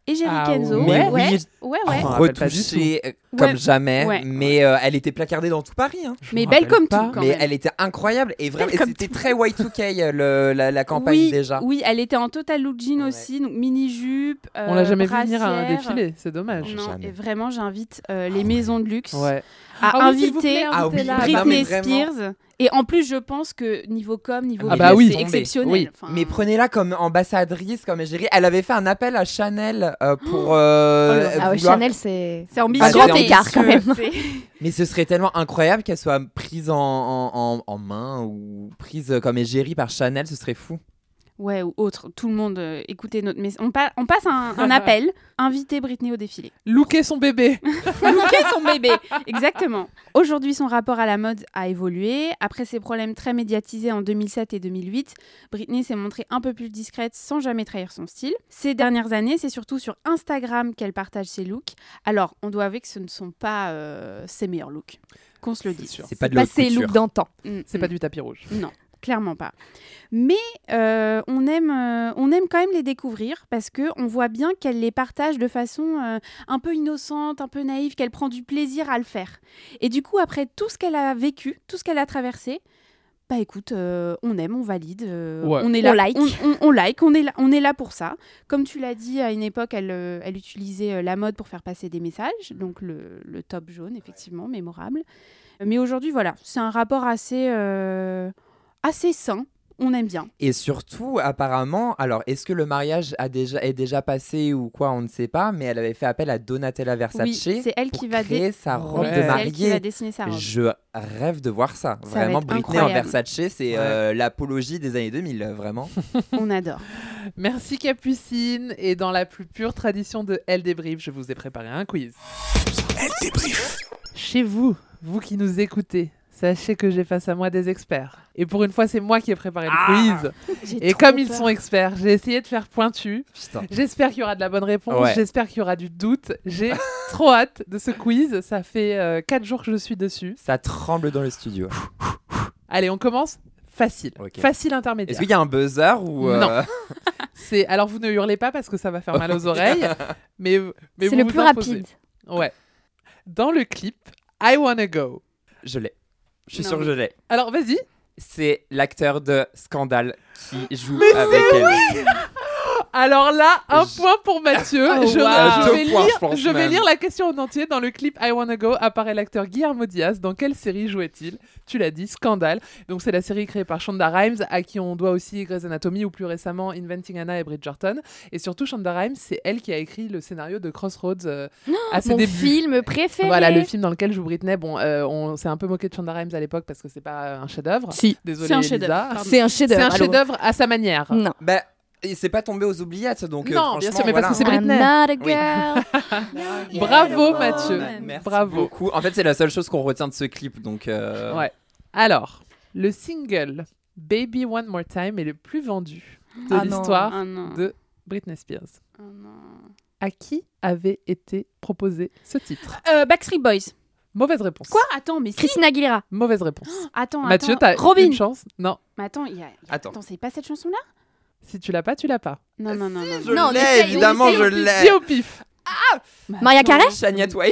Egeri Ah Kenzo. ouais. ouais, Oui. ouais, ouais. Oh, rappelle pas Retouchée euh, tout. comme Ouais. jamais, Ouais. mais euh, elle était placardée dans tout Paris. Hein. Mais me belle rappelle comme pas. tout, quand Mais même. elle était incroyable et vraiment, Belle et comme c'était tout. très Y deux K le, la, la campagne oui, déjà. Oui, elle était en total look jean Ouais. aussi, donc mini-jupe. Euh, On l'a jamais vu venir à un brassière. défilé, c'est dommage. Non, Jamais. et vraiment, j'invite euh, les maisons de luxe Ouais. à Ah oui, s'il vous inviter plaît, Ah oui, invitez-la. non, mais Britney vraiment. Spears. Et en plus, je pense que niveau com, niveau Ah bah business, oui. c'est Tombé. exceptionnel. Oui. Enfin, Mais prenez-la comme ambassadrice, comme égérie. Elle avait fait un appel à Chanel euh, pour. euh, Oh là là. Ah ouais, vouloir- Chanel, c'est c'est ambitieux. Un grand mais écart, quand même. c'est- Mais ce serait tellement incroyable qu'elle soit prise en, en, en- en main ou prise comme égérie par Chanel, ce serait fou. Ouais, ou autre. Tout le monde, euh, écoutez notre message. On, pa- on passe un, un appel. Invitez Britney au défilé. Looker son bébé. Looker son bébé. Exactement. Aujourd'hui, son rapport à la mode a évolué. Après ses problèmes très médiatisés en deux mille sept et deux mille huit, Britney s'est montrée un peu plus discrète sans jamais trahir son style. Ces dernières années, c'est surtout sur Instagram qu'elle partage ses looks. Alors, on doit avouer que ce ne sont pas euh, ses meilleurs looks. Qu'on se le dise. C'est pas de pas la haute ses couture. looks d'antan. Mm, C'est mm. pas du tapis rouge. Non, clairement pas. Mais euh, on, aime, euh, on aime quand même les découvrir parce qu'on voit bien qu'elle les partage de façon euh, un peu innocente, un peu naïve, qu'elle prend du plaisir à le faire. Et du coup, après tout ce qu'elle a vécu, tout ce qu'elle a traversé, bah écoute, euh, on aime, on valide, euh, Ouais. on est là, On like. on, on- on like, on est là, on est là pour ça. Comme tu l'as dit, à une époque, elle, euh, elle utilisait euh, la mode pour faire passer des messages, donc le, le top jaune, effectivement, mémorable. Mais aujourd'hui, voilà, c'est un rapport assez, euh, assez sain. On aime bien. Et surtout, apparemment, alors est-ce que le mariage a déjà, est déjà passé ou quoi, on ne sait pas, mais elle avait fait appel à Donatella Versace Oui, c'est elle pour qui va créer dé- sa robe Ouais. de C'est elle qui va mariée. dessiner sa robe. Je rêve de voir ça. Ça va Vraiment, être Britney en incroyable. Versace, c'est Ouais. euh, l'apologie des années deux mille, vraiment. On adore. Merci Capucine. Et dans la plus pure tradition de Elle débrief, je vous ai préparé un quiz. Elle débrief. Chez vous, vous qui nous écoutez, sachez que j'ai face à moi des experts. Et pour une fois, c'est moi qui ai préparé le quiz. J'ai Et trop comme ils peur. sont experts, j'ai essayé de faire pointu. Putain. J'espère qu'il y aura de la bonne réponse. Ouais. J'espère qu'il y aura du doute. J'ai trop hâte de ce quiz. Ça fait euh, quatre jours que je suis dessus. Ça tremble dans le studio. Allez, on commence facile. Ok. Facile intermédiaire. Est-ce qu'il y a un buzzer ou euh, Non. C'est alors vous ne hurlez pas parce que ça va faire mal aux oreilles, mais, mais C'est vous le vous plus imposez. rapide. Ouais. Dans le clip I Wanna Go. Je l'ai. Je suis Non, sûr que mais- je l'ai. Alors vas-y. C'est l'acteur de Scandale qui joue Mais avec elle. Alors là, un Je- point pour Mathieu. Oh, je, wow. je vais, Deux points, lire, je pense je vais même. lire la question en entier. Dans le clip I Wanna Go apparaît l'acteur Guillermo Diaz. Dans quelle série jouait-il? Tu l'as dit, Scandale. Donc c'est la série créée par Shonda Rhimes, à qui on doit aussi Grey's Anatomy ou plus récemment Inventing Anna et Bridgerton. Et surtout Shonda Rhimes, c'est elle qui a écrit le scénario de Crossroads euh, à ses Mon débuts. film préféré. Voilà, le film dans lequel joue Britney. Bon, euh, on s'est un peu moqué de Shonda Rhimes à l'époque parce que c'est pas un chef-d'œuvre. Si. Désolée, C'est un Elisa. chef-d'œuvre, pardon. C'est un C'est chef-d'œuvre. un allô. chef-d'œuvre à sa manière. Non. Bah, et c'est pas tombé aux oubliettes, donc euh, Non, bien franchement, sûr, mais parce voilà. que c'est Britney. I'm not a Oui. girl. Bravo Mathieu. Merci Bravo. beaucoup. En fait, c'est la seule chose qu'on retient de ce clip, donc. euh, Ouais. Alors, le single Baby One More Time est le plus vendu de Ah non. l'histoire Ah non. de Britney Spears. Ah non. À qui avait été proposé ce titre? Euh, Backstreet Boys. Mauvaise réponse. Quoi? Attends, mais si. Christina Aguilera. Mauvaise réponse. Attends, Mathieu, attends. t'as Robin. une chance? Non. Mais attends, il y a... Attends. Attends, c'est pas cette chanson-là? Si tu l'as pas, tu l'as pas. Non, non, non, non. Je Non, on l'ai, essaye, on évidemment, essaye, je on l'ai. Dis au pif. Bah, Maria attends. Carey? Shania Twain.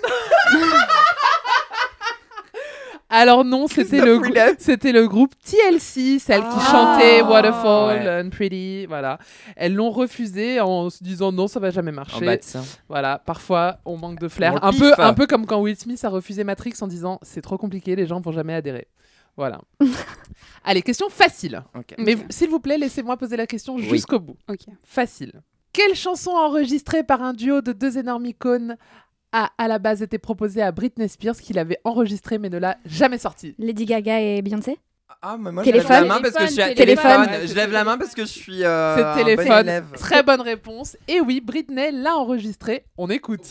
Alors non, c'était Christophe le, Willem. grou- c'était le groupe T L C, celle qui Ah. chantait Waterfall, Ouais. Unpretty, voilà. Elles l'ont refusé en se disant non, ça va jamais marcher. Oh bah tiens. Voilà, parfois on manque de flair. On Un le peu, piffe. un peu comme quand Will Smith a refusé Matrix en disant c'est trop compliqué, les gens vont jamais adhérer. Voilà. Allez, question facile. Ok. Mais Ok. v- s'il vous plaît, laissez-moi poser la question Oui. jusqu'au bout. Ok. Facile. Quelle chanson enregistrée par un duo de deux énormes icônes a à la base été proposée à Britney Spears qu'il avait enregistrée mais ne l'a jamais sortie? Lady Gaga et Beyoncé. Ah, mais moi, Téléphone. je lève la main parce que je suis à Téléphone. téléphone. Téléphone. Je lève la main parce que je suis. Euh, C'est un bon téléphone. élève. Très bonne réponse. Et oui, Britney l'a enregistrée. On écoute.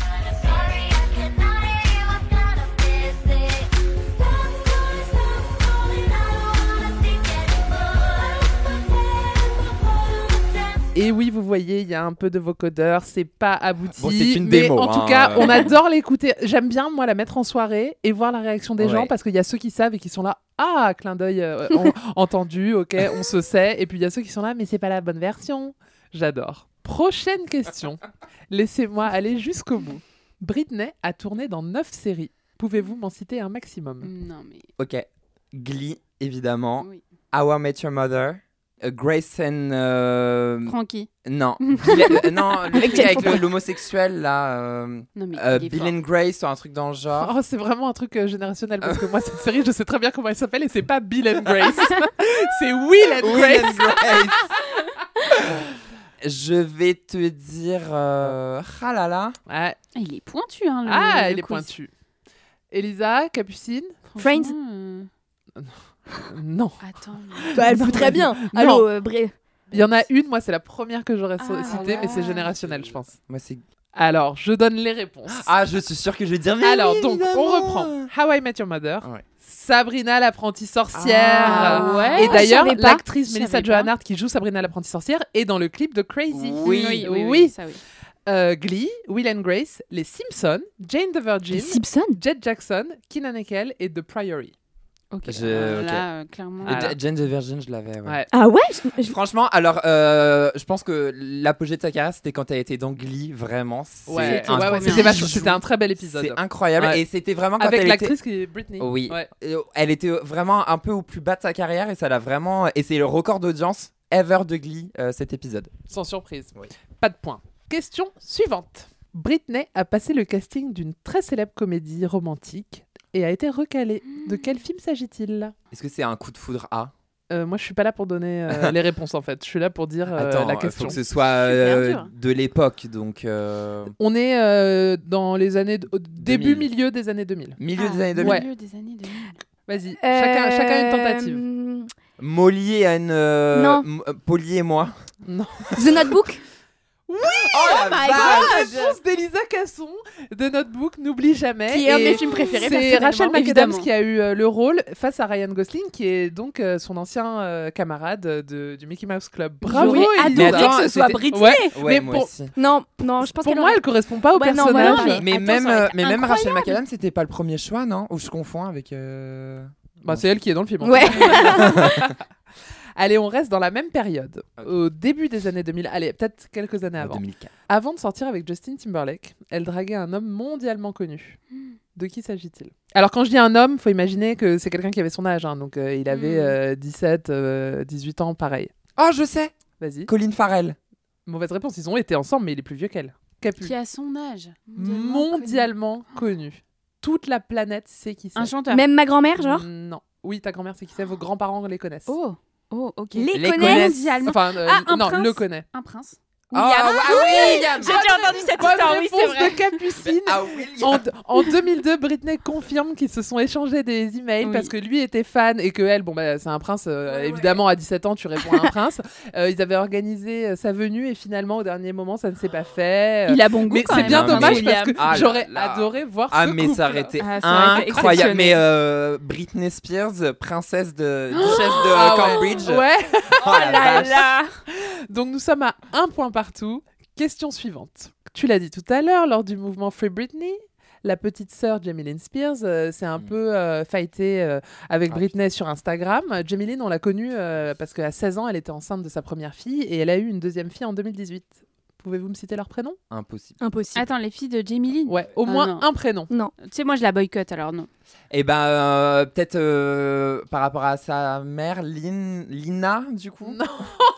Et oui, vous voyez, il y a un peu de vocodeur, c'est pas abouti. Bon, c'est une mais démo, en tout hein, cas, euh. on adore l'écouter. J'aime bien, moi, la mettre en soirée et voir la réaction des Ouais. gens parce qu'il y a ceux qui savent et qui sont là. Ah, clin d'œil euh, en- entendu, ok, on se sait. Et puis il y a ceux qui sont là, mais c'est pas la bonne version. J'adore. Prochaine question. Laissez-moi aller jusqu'au bout. Britney a tourné dans neuf séries. Pouvez-vous m'en citer un maximum? Non, mais... Ok. Glee, évidemment. Oui. How I Met Your Mother. Uh, Grace and... euh, Frankie. Non. Bill, euh, non, le Avec truc avec Jennifer. le- l'homosexuel, là. euh, Non, mais euh, il est Bill fort. and Grace, ou un truc dans le genre. Oh, c'est vraiment un truc euh, générationnel parce que moi, cette série, je sais très bien comment elle s'appelle et c'est pas Bill and Grace. C'est Will and Will Grace. and Grace. Je vais te dire... euh, Ah là là. Ouais. Ah, il est pointu, hein, le Ah, le elle est quiz. pointue. Elisa, Capucine? Friends. Franchement, euh, Non. Attends. Bah, elle peut très bien. Non. Allô, euh, Bré. Il y en a une, moi, c'est la première que j'aurais so- Ah, citée, ouais. mais c'est générationnel, je pense. Moi, c'est... Alors, je donne les réponses. Ah, je suis sûre que je vais dire... Mais Alors, oui, donc, on évidemment. reprend. How I Met Your Mother. Ouais. Sabrina l'apprentie sorcière. Ah, ouais. Et d'ailleurs, je savais pas. l'actrice Je Melissa savais Joan pas. Hart qui joue Sabrina l'apprentie sorcière est dans le clip de Crazy. Oui. Oui, oui, oui, Oui. ça oui. Euh, Glee, Will and Grace, Les Simpsons, Jane the Virgin, Les Simpsons. Jet Jackson, Keenan et Kel et The Priory. Ok. Je- Euh, ok. Là, euh, clairement. Ah. Et Jane the Virgin, je l'avais, ouais. Ouais. Ah ouais je- je- Franchement, alors, euh, je pense que l'apogée de sa carrière, c'était quand elle était dans Glee, vraiment. C'est Ouais, un ouais, ouais, bijou. c'était vachement- c'était un très bel épisode. C'est incroyable. Ouais. Et c'était vraiment quand Avec elle l'actrice était... qui est Britney. Oui. Ouais. Euh, Elle était vraiment un peu au plus bas de sa carrière et ça l'a vraiment... Et c'est le record d'audience ever de Glee, euh, cet épisode. Sans surprise. Oui. Pas de point. Question suivante. Britney a passé le casting d'une très célèbre comédie romantique et a été recalée. De quel film s'agit-il? Est-ce que c'est un coup de foudre A? Euh, moi, je suis pas là pour donner euh, les réponses en fait. Je suis là pour dire euh, Attends, la faut question. que ce soit euh, Super dur. de l'époque, donc... euh, On est euh, dans les années au début, deux mille. milieu des années deux mille. Milieu Ah, des années deux mille. Ouais. milieu des années deux mille. Vas-y, chacun, chacun une tentative. Euh, Molly et une... euh, Non. M- euh, Polly et moi. Non. The Notebook. Oh, la my vache. La réponse d'Elisa Casson de Notebook, n'oublie jamais. Qui est un de Et mes films préférés, C'est personnellement. Rachel McAdams Évidemment. qui a eu euh, le rôle face à Ryan Gosling, qui est donc euh, son ancien euh, camarade de, du Mickey Mouse Club. Bravo, J'aurais Elisa. adoré que ce soit c'était- Britney. Ouais, Ouais, mais moi pour, aussi. Non, non, je pense pour qu'elle moi, aurait- elle correspond pas au Ouais, non, personnage. voilà, mais- Mais Attends, même, ça aurait euh, été mais même Rachel incroyable. McAdams, c'était pas le premier choix, non? Ou je confonds avec... euh, Bah, c'est elle qui est dans le film. en Ouais. fait. Allez, on reste dans la même période. Ok. Au début des années deux mille, allez, peut-être quelques années en avant. deux mille quatre. Avant de sortir avec Justin Timberlake, elle draguait un homme mondialement connu. De qui s'agit-il? Alors, quand je dis un homme, faut imaginer que c'est quelqu'un qui avait son âge. hein. Donc, euh, il avait Mm. euh, dix-sept, euh, dix-huit ans, pareil. Oh, je sais! Vas-y. Colin Farrell. Mauvaise réponse, ils ont été ensemble, mais il est plus vieux qu'elle. Capu. Qui a son âge. Mondialement connu. Toute la planète sait qui c'est. Un chanteur. Même ma grand-mère, genre. Non. Oui, ta grand-mère sait qui c'est, vos grands-parents les connaissent. Oh, oh, ok. Les, Les connaissent. connaissent. Mondialement. Enfin, euh, Ah, un non, prince. le connaît. Un prince. Ah, ouais, oui, William. J'ai déjà entendu cette Bonne histoire, oui, c'est réponse vrai. de Capucine. Ah, William. En, en deux mille deux, Britney confirme qu'ils se sont échangés des emails Oui. parce que lui était fan et que elle, bon bah c'est un prince, euh, Ouais, évidemment à dix-sept ans tu réponds à un prince. Euh, ils avaient organisé euh, sa venue et finalement au dernier moment ça ne s'est pas fait. Il a bon goût Mais quand c'est même, bien hein, dommage William. parce que Ah là j'aurais là. adoré voir Ah, ce mais couple. ça aurait été Ah, ça aurait été incroyable. exceptionnel. Mais euh, Britney Spears, princesse de duchesse de Ah ouais. Cambridge. Ouais. Oh la vache. là. Donc nous sommes à un point partout. Question suivante. Tu l'as dit tout à l'heure, lors du mouvement Free Britney, la petite sœur Jamie Lynn Spears euh, s'est un Mm. peu euh, fightée euh, avec Ah, Britney sur Instagram. Jamie Lynn, on l'a connue euh, parce qu'à seize ans, elle était enceinte de sa première fille et elle a eu une deuxième fille en deux mille dix-huit. Pouvez-vous me citer leur prénom? Impossible. Impossible. Attends, les filles de Jamie Lynn. Ouais, au Ah, moins non. un prénom. Non. Tu sais, moi, je la boycotte, alors non. Et ben euh, peut-être euh, par rapport à sa mère, Lin- Lina, du coup. Non.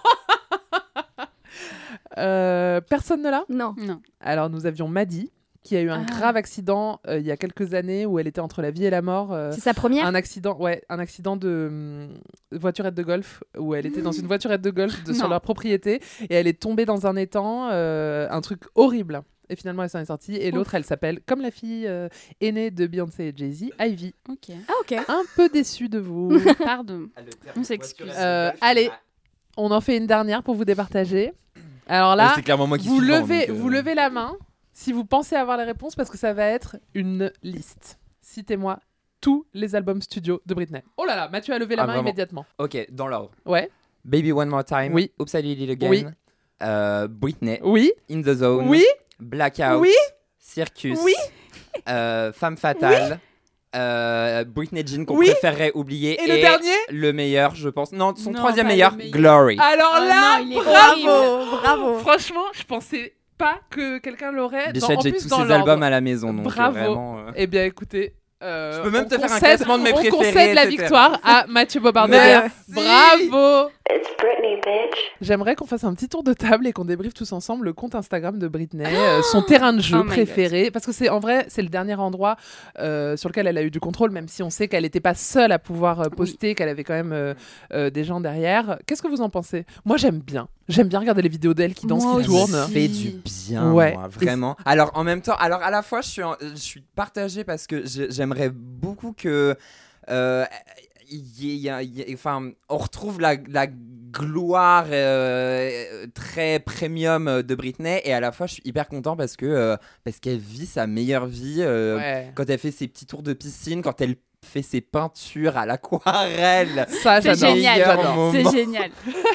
Euh, personne ne l'a? Non. Non. Alors nous avions Maddie, qui a eu un Ah. grave accident euh, il y a quelques années où elle était entre la vie et la mort. euh, C'est sa première. Un accident, ouais, un accident de hum, voiturette de golf où elle était dans une voiturette de golf de, sur Non. leur propriété et elle est tombée dans un étang, euh, un truc horrible. Et finalement, elle s'en est sortie. Et l'autre, elle s'appelle, comme la fille euh, aînée de Beyoncé et Jay-Z, Ivy. Ok. Ah ok. Un peu déçue de vous. Pardon. On s'excuse. Euh, allez, on en fait une dernière pour vous départager. Alors là, Ouais, c'est clairement moi qui vous suis devant, levez, donc, euh, vous levez la main si vous pensez avoir les réponses parce que ça va être une liste. Citez-moi tous les albums studio de Britney. Oh là là, Mathieu a levé la Ah, main vraiment. immédiatement. Ok, dans l'ordre. Ouais. Baby One More Time. Oui. Oops, I Did It Again. Oui. Euh, Britney. Oui. In the Zone. Oui. Blackout. Oui. Circus. Oui. Euh, Femme Fatale. Euh, Britney Jean qu'on Oui. préférerait oublier. Et le dernier Le meilleur, je pense. Non, son Non, troisième pas meilleur, le meilleur. Glory. Alors Oh là, non, il est bravo, horrible. bravo. Franchement, je pensais pas que quelqu'un l'aurait. Bichette, dans, j'ai en plus, tous dans ces l'ordre. albums à la maison, donc Bravo. euh, vraiment. Euh... Eh bien, écoutez. Euh, je peux même te concède, faire un classement de mes préférés. On concède la et cetera. victoire à Mathieu Bobardier. Bravo. It's Britney, bitch. J'aimerais qu'on fasse un petit tour de table et qu'on débriefe tous ensemble le compte Instagram de Britney, euh, son terrain de jeu Oh my préféré. God. Parce que c'est en vrai, c'est le dernier endroit euh, sur lequel elle a eu du contrôle, même si on sait qu'elle n'était pas seule à pouvoir euh, poster, oui. qu'elle avait quand même euh, euh, des gens derrière. Qu'est-ce que vous en pensez ? Moi, j'aime bien. J'aime bien regarder les vidéos d'elle qui dansent, Moi qui tournent. Ça fait du bien, ouais. moi, vraiment. Et alors, en même temps, alors à la fois, je suis, en, je suis partagée parce que j'aimerais beaucoup que. Euh, y, y, y, enfin, on retrouve la, la gloire euh, très premium de Britney et à la fois je suis hyper content parce que euh, parce qu'elle vit sa meilleure vie euh, ouais. quand elle fait ses petits tours de piscine, quand elle fait ses peintures à l'aquarelle. Ça, c'est j'adore. génial. J'adore. C'est génial.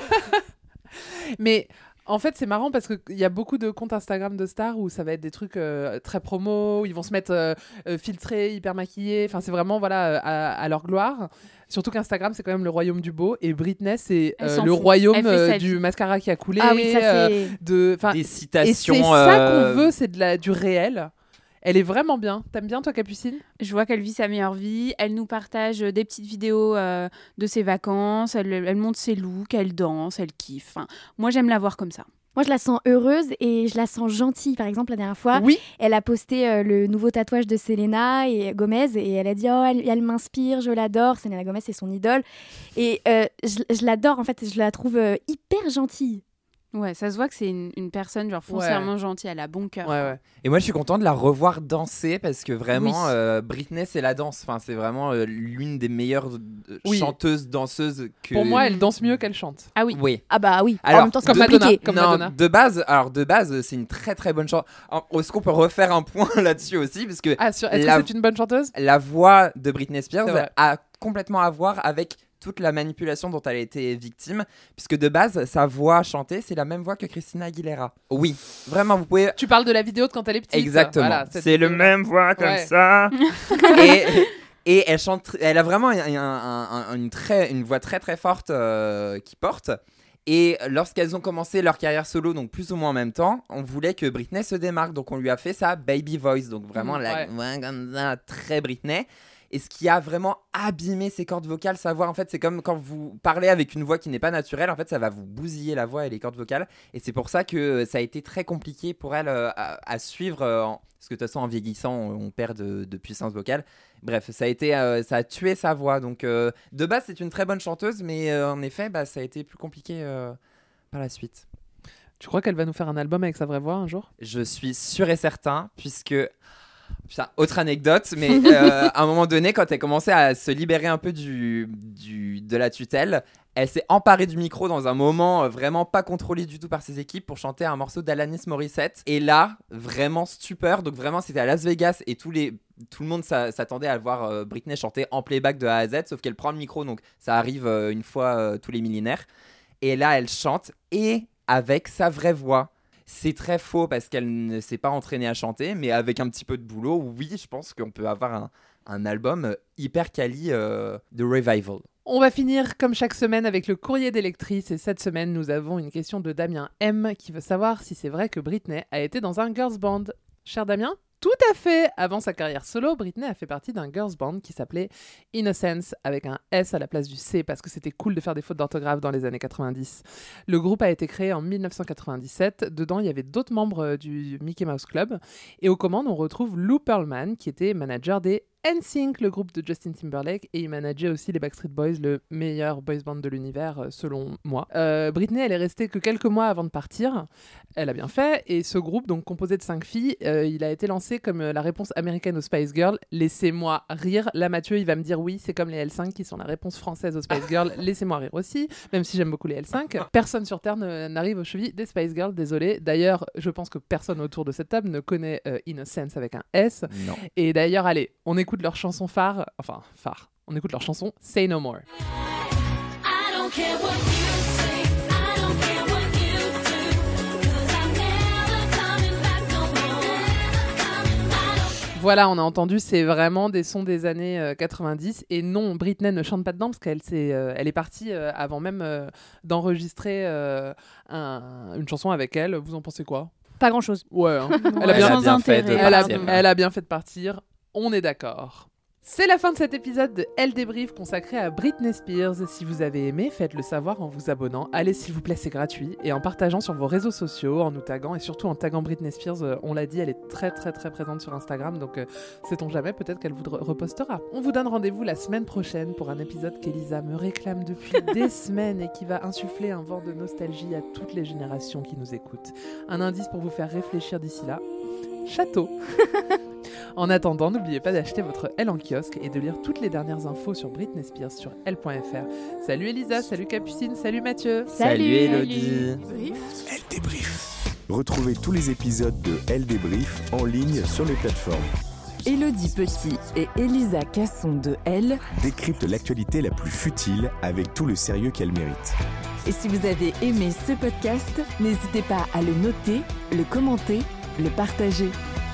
Mais en fait, c'est marrant parce qu'il y a beaucoup de comptes Instagram de stars où ça va être des trucs euh, très promo, où ils vont se mettre euh, euh, filtrés, hyper maquillés. Enfin, c'est vraiment voilà, euh, à, à leur gloire. Surtout qu'Instagram, c'est quand même le royaume du beau. Et Britney, c'est euh, le fout. royaume euh, du mascara qui a coulé. Ah oui, ça euh, c'est... de, des citations. Et c'est euh... ça qu'on veut, c'est de la, du réel. Elle est vraiment bien. T'aimes bien, toi, Capucine ? Je vois qu'elle vit sa meilleure vie. Elle nous partage des petites vidéos euh, de ses vacances. Elle, elle montre ses looks, elle danse, elle kiffe. Enfin, moi, j'aime la voir comme ça. Moi, je la sens heureuse et je la sens gentille. Par exemple, la dernière fois, oui. elle a posté euh, le nouveau tatouage de Selena et Gomez et elle a dit « Oh, elle, elle m'inspire, je l'adore. » Selena Gomez, c'est son idole. Et euh, je, je l'adore, en fait. Je la trouve euh, hyper gentille. Ouais, ça se voit que c'est une, une personne genre foncièrement ouais. gentille, elle a bon cœur. Ouais, ouais. Et moi, je suis content de la revoir danser parce que vraiment, oui. euh, Britney, c'est la danse. Enfin, c'est vraiment euh, l'une des meilleures euh, oui. chanteuses, danseuses que. Pour moi, elle danse mieux qu'elle chante. Ah oui. Oui. Ah bah oui. Alors, en même temps, c'est comme compliqué. Madonna, comme non, Madonna. de base, alors de base, c'est une très très bonne chanteuse. Est-ce qu'on peut refaire un point là-dessus aussi parce que ah, sur... est-ce la... que c'est une bonne chanteuse ? La voix de Britney Spears vrai. a complètement à voir avec toute la manipulation dont elle a été victime, puisque de base, sa voix chantée, c'est la même voix que Christina Aguilera. Oui, vraiment, vous pouvez... Tu parles de la vidéo de quand elle est petite. Exactement, voilà, c'est le même voix comme ouais. ça. et, et elle chante, elle a vraiment un, un, un, une, très, une voix très très forte euh, qui porte. Et lorsqu'elles ont commencé leur carrière solo, donc plus ou moins en même temps, on voulait que Britney se démarque, donc on lui a fait sa baby voice, donc vraiment mmh, la ouais. voix comme ça, très Britney. Et ce qui a vraiment abîmé ses cordes vocales, sa voix, en fait, c'est comme quand vous parlez avec une voix qui n'est pas naturelle, en fait, ça va vous bousiller la voix et les cordes vocales. Et c'est pour ça que ça a été très compliqué pour elle euh, à, à suivre, euh, en... parce que de toute façon, en vieillissant, on, on perd de, de puissance vocale. Bref, ça a, été, euh, ça a tué sa voix. Donc, euh, de base, c'est une très bonne chanteuse, mais euh, en effet, bah, ça a été plus compliqué euh, par la suite. Tu crois qu'elle va nous faire un album avec sa vraie voix un jour ? Je suis sûr et certain, puisque... Putain, autre anecdote, mais euh, à un moment donné, quand elle commençait à se libérer un peu du, du, de la tutelle, elle s'est emparée du micro dans un moment vraiment pas contrôlé du tout par ses équipes pour chanter un morceau d'Alanis Morissette. Et là, vraiment stupeur. Donc vraiment, c'était à Las Vegas et tous les, tout le monde s'attendait à voir euh, Britney chanter en playback de A à Z, sauf qu'elle prend le micro, donc ça arrive euh, une fois euh, tous les millénaires. Et là, elle chante et avec sa vraie voix. C'est très faux parce qu'elle ne s'est pas entraînée à chanter, mais avec un petit peu de boulot, oui, je pense qu'on peut avoir un, un album hyper quali euh, de revival. On va finir comme chaque semaine avec le courrier des lectrices et cette semaine, nous avons une question de Damien M qui veut savoir si c'est vrai que Britney a été dans un girls band. Cher Damien ? Tout à fait. Avant sa carrière solo, Britney a fait partie d'un girls band qui s'appelait Innocence avec un S à la place du C parce que c'était cool de faire des fautes d'orthographe dans les années quatre-vingt-dix. Le groupe a été créé en dix-neuf cent quatre-vingt-dix-sept. Dedans, il y avait d'autres membres du Mickey Mouse Club. Et aux commandes, on retrouve Lou Pearlman qui était manager des N Sync, le groupe de Justin Timberlake, et il manageait aussi les Backstreet Boys, le meilleur boys band de l'univers, selon moi. Euh, Britney, elle est restée que quelques mois avant de partir. Elle a bien fait. Et ce groupe, donc composé de cinq filles, euh, il a été lancé comme euh, la réponse américaine aux Spice Girls. Laissez-moi rire. Là, Mathieu, il va me dire oui, c'est comme les L cinq qui sont la réponse française aux Spice Girls. Laissez-moi rire aussi, même si j'aime beaucoup les L cinq. Personne sur Terre ne, n'arrive aux chevilles des Spice Girls, désolé. D'ailleurs, je pense que personne autour de cette table ne connaît euh, Innocence avec un S. Non. Et d'ailleurs, allez, on écoute leur chanson phare, enfin phare, on écoute leur chanson Say No More. I don't care what you say, I don't care what you do, 'cause I'm never coming back no more. Voilà, on a entendu, c'est vraiment des sons des années euh, quatre-vingt-dix. Et non, Britney ne chante pas dedans parce qu'elle s'est, euh, elle est partie euh, avant même euh, d'enregistrer euh, un- une chanson avec elle. Vous en pensez quoi ? Pas grand-chose. Ouais, hein. Ouais, elle, a bien, Elle a bien fait de elle, a, partir. elle a bien fait de partir. On est d'accord. C'est la fin de cet épisode de Elle Débrief consacré à Britney Spears. Si vous avez aimé, faites-le savoir en vous abonnant. Allez, s'il vous plaît, c'est gratuit. Et en partageant sur vos réseaux sociaux, en nous taguant et surtout en taguant Britney Spears. Euh, on l'a dit, elle est très très très présente sur Instagram. Donc, euh, sait-on jamais, peut-être qu'elle vous re- repostera. On vous donne rendez-vous la semaine prochaine pour un épisode qu'Elisa me réclame depuis des semaines et qui va insuffler un vent de nostalgie à toutes les générations qui nous écoutent. Un indice pour vous faire réfléchir d'ici là. Château. En attendant, n'oubliez pas d'acheter votre Elle en kiosque et de lire toutes les dernières infos sur Britney Spears sur elle point f r. Salut Elisa, salut Capucine, salut Mathieu. Salut Elodie. Elle débrief. Retrouvez tous les épisodes de Elle débrief en ligne sur les plateformes. Élodie Petit et Elisa Casson de Elle. Décrypte l'actualité la plus futile avec tout le sérieux qu'elle mérite. Et si vous avez aimé ce podcast, n'hésitez pas à le noter, le commenter, le partager.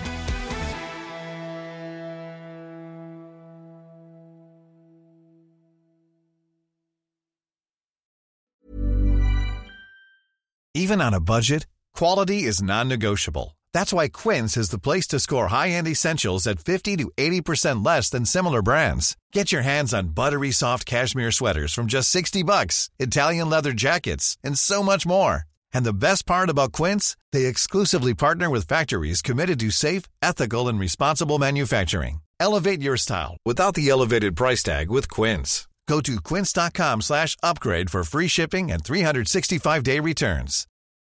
Even on a budget, quality is non-negotiable. That's why Quince is the place to score high-end essentials at fifty to eighty percent less than similar brands. Get your hands on buttery soft cashmere sweaters from just sixty bucks, Italian leather jackets, and so much more. And the best part about Quince, they exclusively partner with factories committed to safe, ethical, and responsible manufacturing. Elevate your style without the elevated price tag with Quince. Go to quince.com slash upgrade for free shipping and three sixty-five day returns.